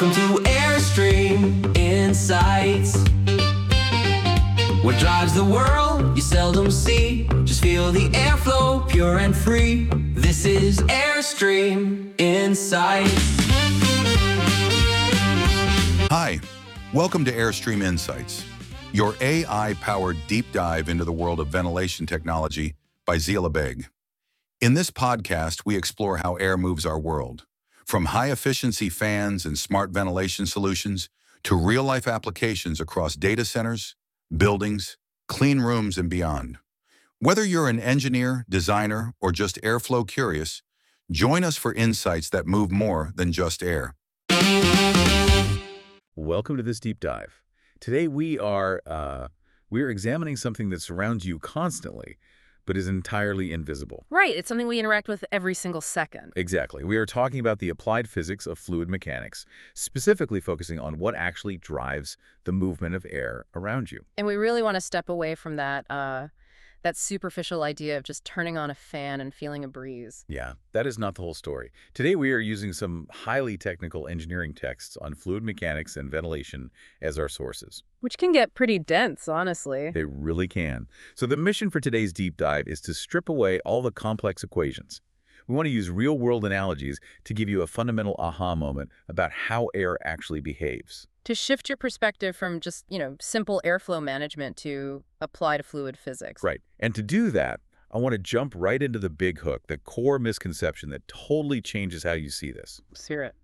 Welcome to Airstream Insights. What drives the world you seldom see. Just feel the airflow, pure and free. This is Airstream Insights. Hi, welcome to Airstream Insights, your AI-powered deep dive into the world of ventilation technology by Zila Beg. In this podcast, we explore how air moves our world, from high-efficiency fans and smart ventilation solutions to real-life applications across data centers, buildings, clean rooms, and beyond. Whether you're an engineer, designer, or just airflow curious, join us for insights that move more than just air. Welcome to this deep dive. Today we're examining something that surrounds you constantly, but is entirely invisible. Right, it's something we interact with every single second. Exactly. We are talking about the applied physics of fluid mechanics, specifically focusing on what actually drives the movement of air around you. And we really want to step away from that superficial idea of just turning on a fan and feeling a breeze. Yeah, that is not the whole story. Today we are using some highly technical engineering texts on fluid mechanics and ventilation as our sources. Which can get pretty dense, honestly. They really can. So the mission for today's deep dive is to strip away all the complex equations. We want to use real-world analogies to give you a fundamental aha moment about how air actually behaves. To shift your perspective from just, simple airflow management to applied fluid physics. Right. And to do that, I want to jump right into the big hook, the core misconception that totally changes how you see this. Let's hear it.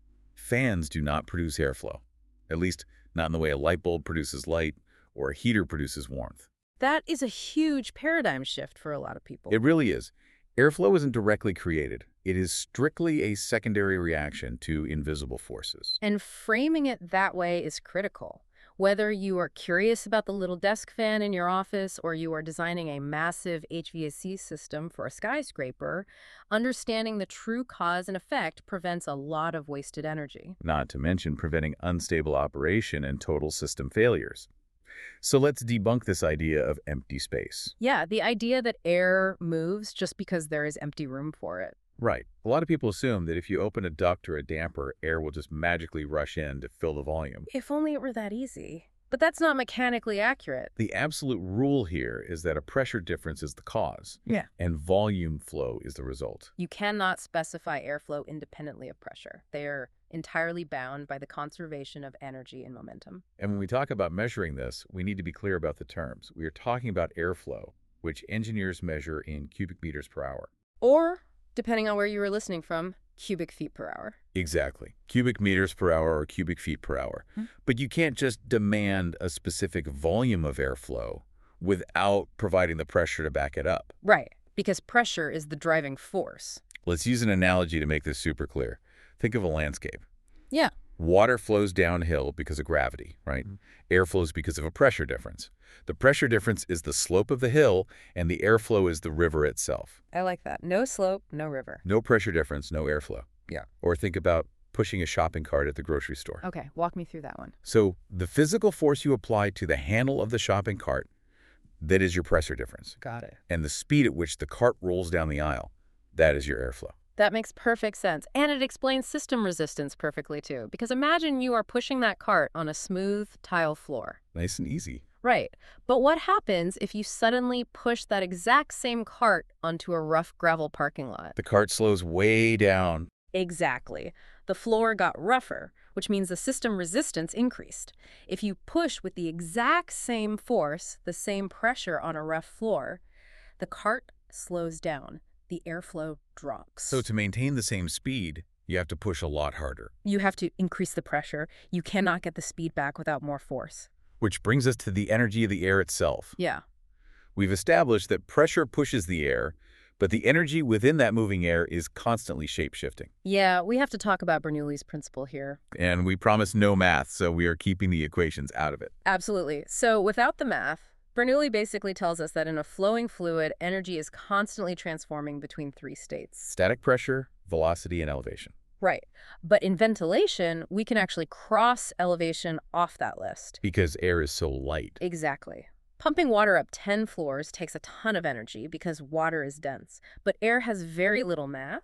Fans do not produce airflow, at least not in the way a light bulb produces light or a heater produces warmth. That is a huge paradigm shift for a lot of people. It really is. Airflow isn't directly created. It is strictly a secondary reaction to invisible forces. And framing it that way is critical. Whether you are curious about the little desk fan in your office or you are designing a massive HVAC system for a skyscraper, understanding the true cause and effect prevents a lot of wasted energy. Not to mention preventing unstable operation and total system failures. So let's debunk this idea of empty space. Yeah, the idea that air moves just because there is empty room for it. Right. A lot of people assume that if you open a duct or a damper, air will just magically rush in to fill the volume. If only it were that easy. But that's not mechanically accurate. The absolute rule here is that a pressure difference is the cause. Yeah. And volume flow is the result. You cannot specify airflow independently of pressure. They are entirely bound by the conservation of energy and momentum. And when we talk about measuring this, we need to be clear about the terms. We are talking about airflow, which engineers measure in cubic meters per hour. Or, depending on where you were listening from, cubic feet per hour. Exactly. Cubic meters per hour or cubic feet per hour. But you can't just demand a specific volume of airflow without providing the pressure to back it up. Right, because pressure is the driving force. Let's use an analogy to make this super clear. Think of a landscape. Yeah. Water flows downhill because of gravity, right? Air flows because of a pressure difference. The pressure difference is the slope of the hill, and the airflow is the river itself. I like that. No slope, no river. No pressure difference, no airflow. Yeah. Or think about pushing a shopping cart at the grocery store. Okay, walk me through that one. So the physical force you apply to the handle of the shopping cart, that is your pressure difference. Got it. And the speed at which the cart rolls down the aisle, that is your airflow. That makes perfect sense. And it explains system resistance perfectly, too. Because imagine you are pushing that cart on a smooth tile floor. Nice and easy. Right. But what happens if you suddenly push that exact same cart onto a rough gravel parking lot? The cart slows way down. Exactly. The floor got rougher, which means the system resistance increased. If you push with the exact same force, the same pressure on a rough floor, the cart slows down. The airflow drops. So to maintain the same speed, you have to push a lot harder. You have to increase the pressure. You cannot get the speed back without more force. Which brings us to the energy of the air itself. Yeah. We've established that pressure pushes the air, but the energy within that moving air is constantly shape-shifting. Yeah, we have to talk about Bernoulli's principle here. And we promise no math, so we are keeping the equations out of it. Absolutely. So without the math, Bernoulli basically tells us that in a flowing fluid, energy is constantly transforming between three states. Static pressure, velocity, and elevation. Right. But in ventilation, we can actually cross elevation off that list. Because air is so light. Exactly. Pumping water up 10 floors takes a ton of energy because water is dense, but air has very little mass.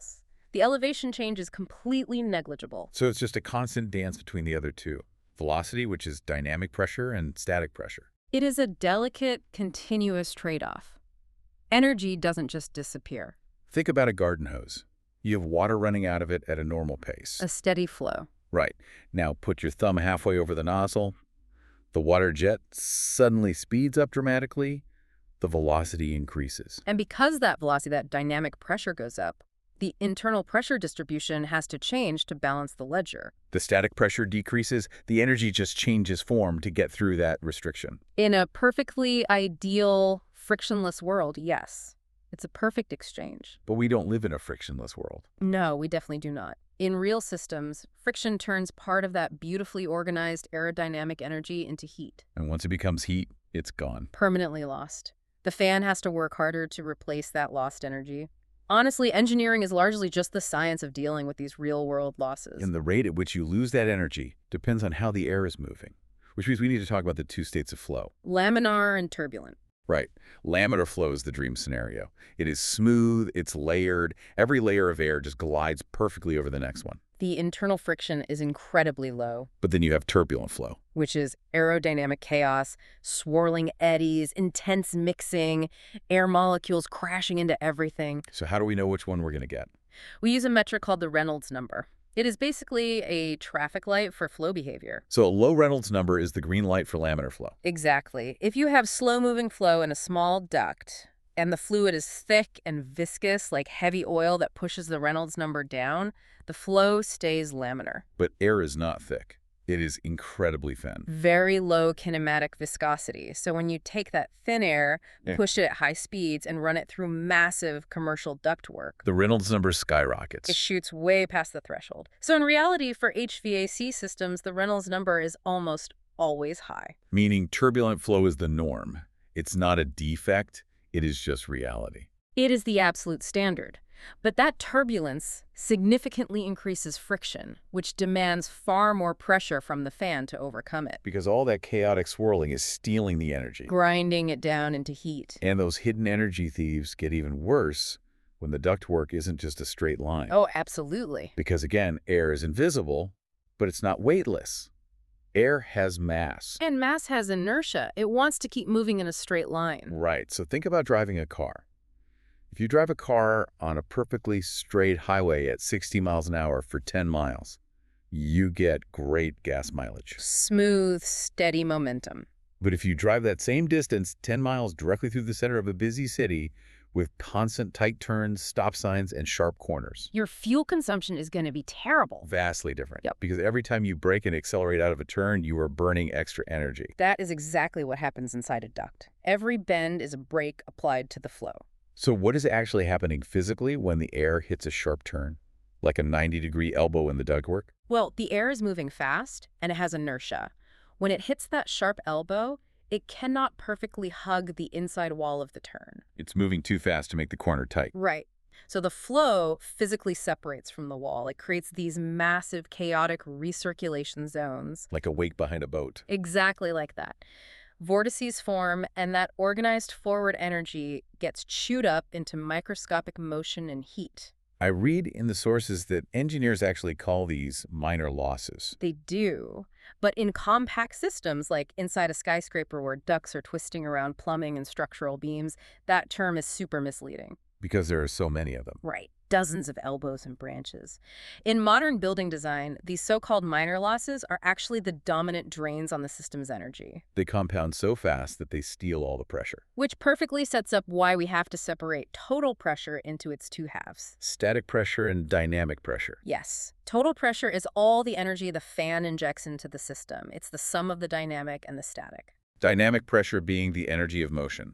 The elevation change is completely negligible. So it's just a constant dance between the other two. Velocity, which is dynamic pressure, and static pressure. It is a delicate, continuous trade-off. Energy doesn't just disappear. Think about a garden hose. You have water running out of it at a normal pace. A steady flow. Right. Now put your thumb halfway over the nozzle. The water jet suddenly speeds up dramatically. The velocity increases. And because that velocity, that dynamic pressure goes up, the internal pressure distribution has to change to balance the ledger. The static pressure decreases. The energy just changes form to get through that restriction. In a perfectly ideal, frictionless world, yes. It's a perfect exchange. But we don't live in a frictionless world. No, we definitely do not. In real systems, friction turns part of that beautifully organized aerodynamic energy into heat. And once it becomes heat, it's gone. Permanently lost. The fan has to work harder to replace that lost energy. Honestly, engineering is largely just the science of dealing with these real-world losses. And the rate at which you lose that energy depends on how the air is moving, which means we need to talk about the two states of flow. Laminar and turbulent. Right. Laminar flow is the dream scenario. It is smooth, it's layered. Every layer of air just glides perfectly over the next one. The internal friction is incredibly low, But then you have turbulent flow. which is aerodynamic chaos, swirling eddies, intense mixing, air molecules crashing into everything. So how do we know which one we're going to get? We use a metric called the Reynolds number. It is basically a traffic light for flow behavior. So a low Reynolds number is the green light for laminar flow. Exactly. If you have slow-moving flow in a small duct, and the fluid is thick and viscous like heavy oil that pushes the Reynolds number down, the flow stays laminar. But air is not thick. It is incredibly thin. Very low kinematic viscosity. So when you take that thin air, push it at high speeds, and run it through massive commercial ductwork, The Reynolds number skyrockets. it shoots way past the threshold. So in reality, for HVAC systems, the Reynolds number is almost always high. Meaning turbulent flow is the norm. It's not a defect. It is just reality. It is the absolute standard. But that turbulence significantly increases friction, which demands far more pressure from the fan to overcome it, Because all that chaotic swirling is stealing the energy. grinding it down into heat. And those hidden energy thieves get even worse when the ductwork isn't just a straight line. Oh, absolutely. Because again, air is invisible, but it's not weightless. Air has mass. And mass has inertia. It wants to keep moving in a straight line. Right, so think about driving a car. If you drive a car on a perfectly straight highway at 60 miles an hour for 10 miles, you get great gas mileage. Smooth, steady momentum. But if you drive that same distance 10 miles directly through the center of a busy city with constant tight turns, stop signs, and sharp corners, Your fuel consumption is going to be terrible. vastly different. Yep. Because every time you brake and accelerate out of a turn, you are burning extra energy. That is exactly what happens inside a duct. Every bend is a brake applied to the flow. So what is actually happening physically when the air hits a sharp turn? Like a 90-degree elbow in the ductwork? Well, the air is moving fast, and it has inertia. When it hits that sharp elbow, it cannot perfectly hug the inside wall of the turn. It's moving too fast to make the corner tight. Right. So the flow physically separates from the wall. It creates these massive, chaotic recirculation zones. Like a wake behind a boat. Exactly like that. Vortices form, and that organized forward energy gets chewed up into microscopic motion and heat. I read in the sources that engineers actually call these minor losses. They do. But in compact systems, like inside a skyscraper where ducts are twisting around plumbing and structural beams, that term is super misleading. Because there are so many of them. Right. Dozens of elbows and branches. In modern building design, these so-called minor losses are actually the dominant drains on the system's energy, They compound so fast that they steal all the pressure. which perfectly sets up why we have to separate total pressure into its two halves. Static pressure and dynamic pressure. Yes, total pressure is all the energy the fan injects into the system. It's the sum of the dynamic and the static. Dynamic pressure being the energy of motion.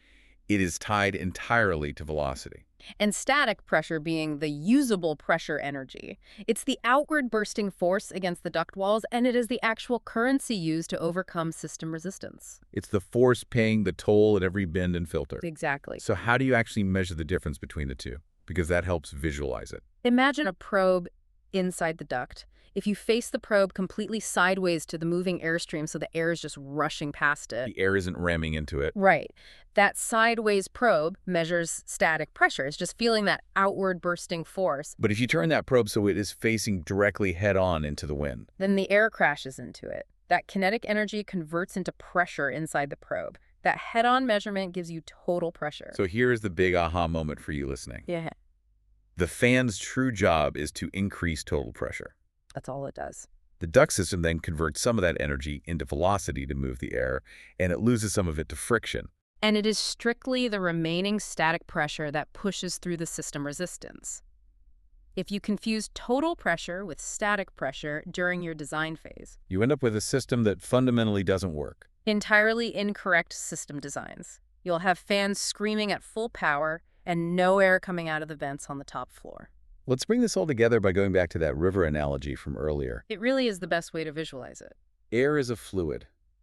It is tied entirely to velocity. And static pressure being the usable pressure energy. It's the outward bursting force against the duct walls, and it is the actual currency used to overcome system resistance. It's the force paying the toll at every bend and filter. Exactly. So how do you actually measure the difference between the two? Because that helps visualize it. Imagine a probe inside the duct. If you face the probe completely sideways to the moving airstream so the air is just rushing past it. The air isn't ramming into it. Right. That sideways probe measures static pressure. It's just feeling that outward bursting force. But if you turn that probe so it is facing directly head-on into the wind, Then the air crashes into it. That kinetic energy converts into pressure inside the probe. That head-on measurement gives you total pressure. so here is the big aha moment for you listening. Yeah, The fan's true job is to increase total pressure. that's all it does. The duct system then converts some of that energy into velocity to move the air, and it loses some of it to friction. And it is strictly the remaining static pressure that pushes through the system resistance. If you confuse total pressure with static pressure during your design phase, You end up with a system that fundamentally doesn't work. entirely incorrect system designs. You'll have fans screaming at full power and no air coming out of the vents on the top floor. Let's bring this all together by going back to that river analogy from earlier. It really is the best way to visualize it. Air is a fluid.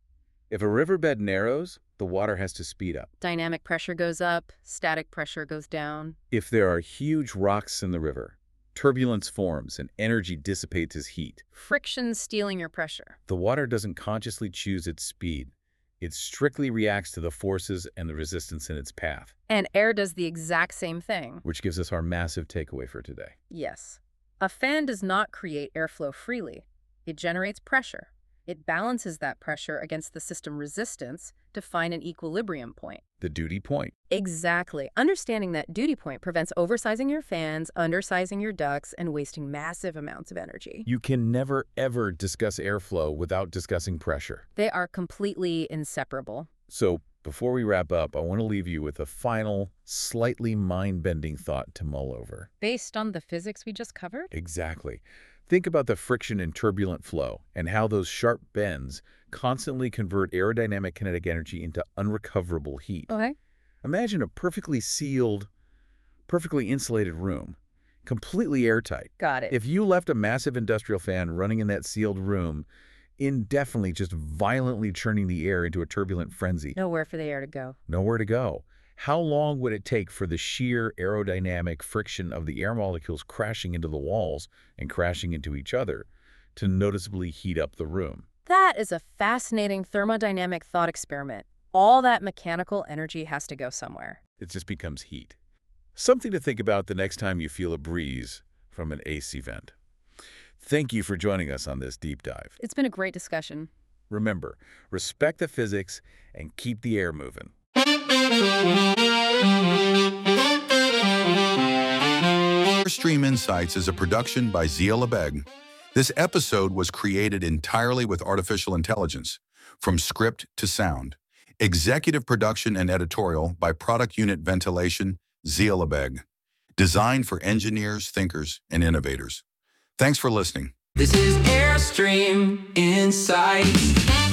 If a riverbed narrows, the water has to speed up. Dynamic pressure goes up, static pressure goes down. If there are huge rocks in the river, turbulence forms and energy dissipates as heat. Friction's stealing your pressure. The water doesn't consciously choose its speed. It strictly reacts to the forces and the resistance in its path, And air does the exact same thing. which gives us our massive takeaway for today. Yes. A fan does not create airflow freely. It generates pressure. It balances that pressure against the system resistance to find an equilibrium point. The duty point. Exactly. Understanding that duty point prevents oversizing your fans, undersizing your ducts, and wasting massive amounts of energy. You can never, ever discuss airflow without discussing pressure. They are completely inseparable. So, before we wrap up, I want to leave you with a final, slightly mind-bending thought to mull over. Based on the physics we just covered? Exactly. Think about the friction in turbulent flow and how those sharp bends constantly convert aerodynamic kinetic energy into unrecoverable heat. Okay. Imagine a perfectly sealed, perfectly insulated room, completely airtight. Got it. If you left a massive industrial fan running in that sealed room, indefinitely just violently churning the air into a turbulent frenzy, Nowhere for the air to go. nowhere to go. How long would it take for the sheer aerodynamic friction of the air molecules crashing into the walls and crashing into each other to noticeably heat up the room? That is a fascinating thermodynamic thought experiment. All that mechanical energy has to go somewhere. It just becomes heat. Something to think about the next time you feel a breeze from an AC vent. Thank you for joining us on this deep dive. It's been a great discussion. Remember, respect the physics and keep the air moving. Airstream Insights is a production by Zia Lebeg. This episode was created entirely with artificial intelligence, from script to sound. Executive production and editorial by Product Unit Ventilation, Zia Lebeg. Designed for engineers, thinkers, and innovators. Thanks for listening. This is Airstream Insights.